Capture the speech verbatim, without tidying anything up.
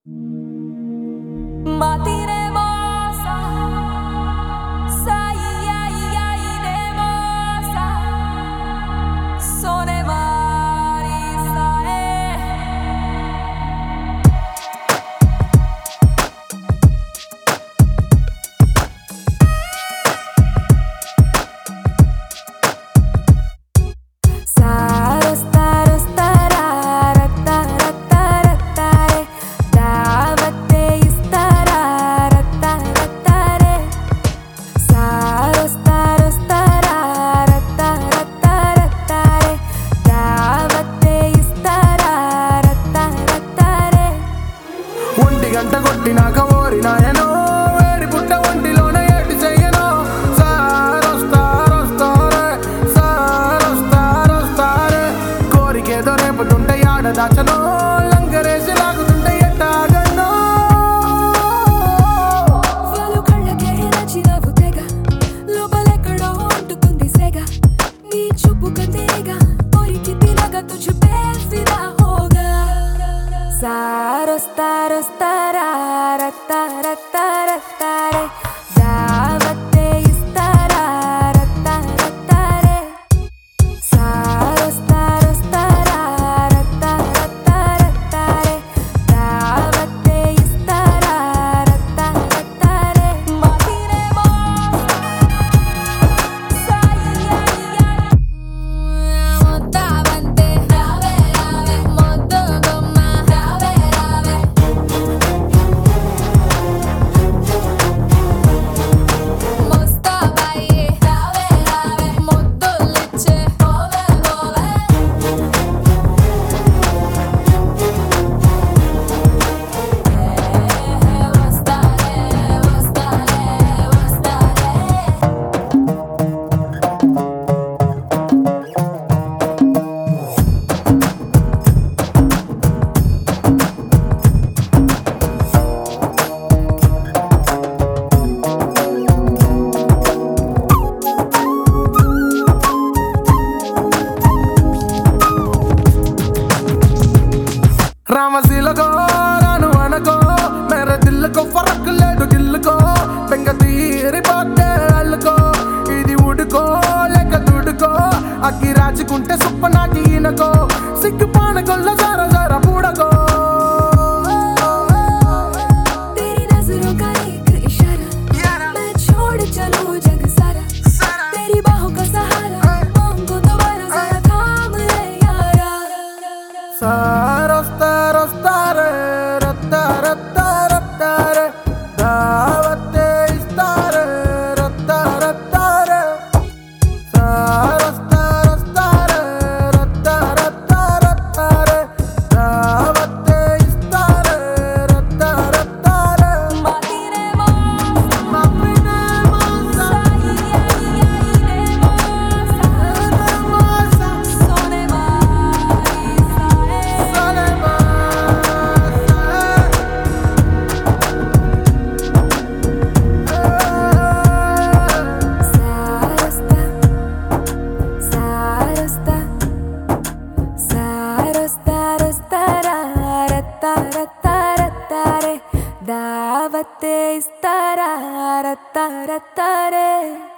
Matiremosa, sai ai ai nemosa, sone marisa eh. Saro staro starara tara tara tare davate istarara tara tare Saro staro starara tara tara tare davate istarara tara tare ఒంటి గంట కొట్టినాక ఓరినాయనో వేడి పుట్ట ఒంటిలోన ఏటి చెయ్యనో సారొస్తారొస్తారే సారొస్తారొస్తారే కోరికేదో రేపుతుంటే ఆడ దాచనో లంకరేసి లాగుతుంటే ఎట్టాగనో వాళ్ళు కళ్ళకే నచ్చినవు తెగ లోపలెక్కడో అంటుకుంది సెగ నీ చూపు కందేగా పొరికి తినగా తుझ पे फिदा होगा Saro staro starara tara tara tare davate istarara tara tare Saro staro starara tara tara tare davate istarara tara tare Matiremosa, sai ai ai montavante rave rave modo gomma rave rave Mostabai rave rave modo lecce ove ove Ostare ostare ostare రామశీలకో రాను అనకో మేరే దిల్లుకో ఫరక్ లేదు గిల్లుకో బెంగ తీరి పోతే అల్లుకో ఇది ఉడుకో లేక దుడుకో అగ్గి రాజుకుంటే సుప్ప నాటి ఈనకో సిగ్గు పానకొల్ల జర జర పూడకో तेरी नजरों का एक इशारा मैं छोड़ चलूं जग सारा तेरी बाहों का सहारा मांगो दोबारा जरा थाम ले यारा సారొస్తారొస్తారే రత్తారత్తారత్తారే దావతే ఇస్తారే రత్తారత్తారే సారొస్తారొస్తారే రత్తారత్తారత్తారే దావతే ఇస్తారే రత్తారత్తారే Matiremosa, మమ్మినేమోసా sai ai ai nemosa నేమోసా sone marisa eh Sarosta, sarosta, sarosta, rostara, tara, tara, tare, davate istara, tara, tare.